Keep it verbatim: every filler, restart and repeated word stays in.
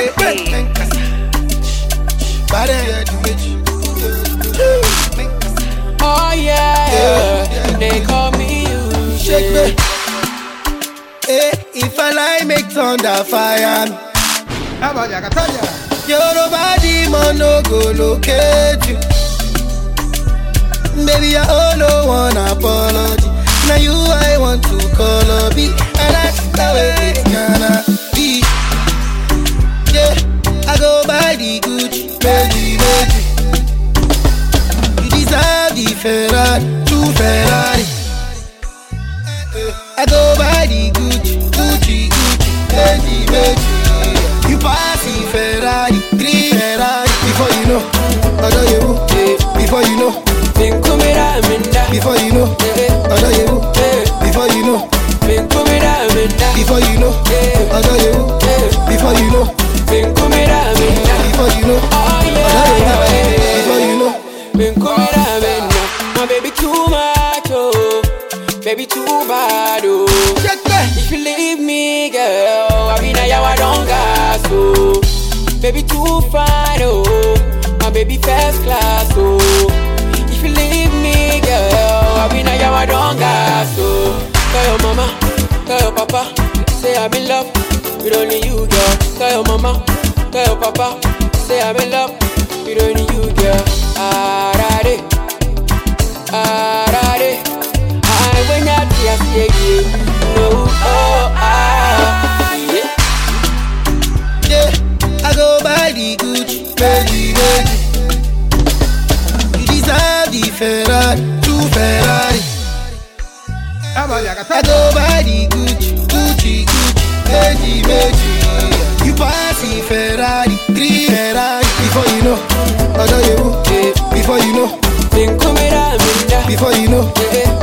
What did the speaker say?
Oh yeah, yeah. They call me you. Shake me. Hey, if I lie, make thunder fire. How about ya? Katanya? Your nobody man no go locate you. Baby, I owe no one apology. Now you I want to call up be, and that's the way it's gonna be. Yeah, I go by the Gucci, baby, baby. You deserve the Ferrari, true Ferrari. I go by the Gucci, Gucci, Gucci, baby, baby. You pass the Ferrari, green Ferrari. Before you know, I know you. Before you know, before you know, I know you. Before you know, before you know, I know you. Before you know, before you know, Oh I know yeah, you. Before you know, been coming down, man. My baby too much, oh, baby too bad, oh. If you leave me, girl, I mean I don't gas, oh. Baby too fine, oh, my baby first class, oh. If you leave me, girl, I mean I don't gas, oh. Tell your mama, tell your papa, say I'm in love with only you, girl. Tell your mama, tell your papa, say I'm in love with only you, girl. Arare, arare, I when you just say you, no, oh, ah, yeah. yeah, I go by the Gucci, baby, baby. You deserve the Ferrari, true Ferrari. How about ya? I Katanya? go by the Gucci, Gucci, Gucci, baby, baby. You pass the Ferrari, green Ferrari. Before you know, I know you. Before you know, Been coming down, before you know, yeah.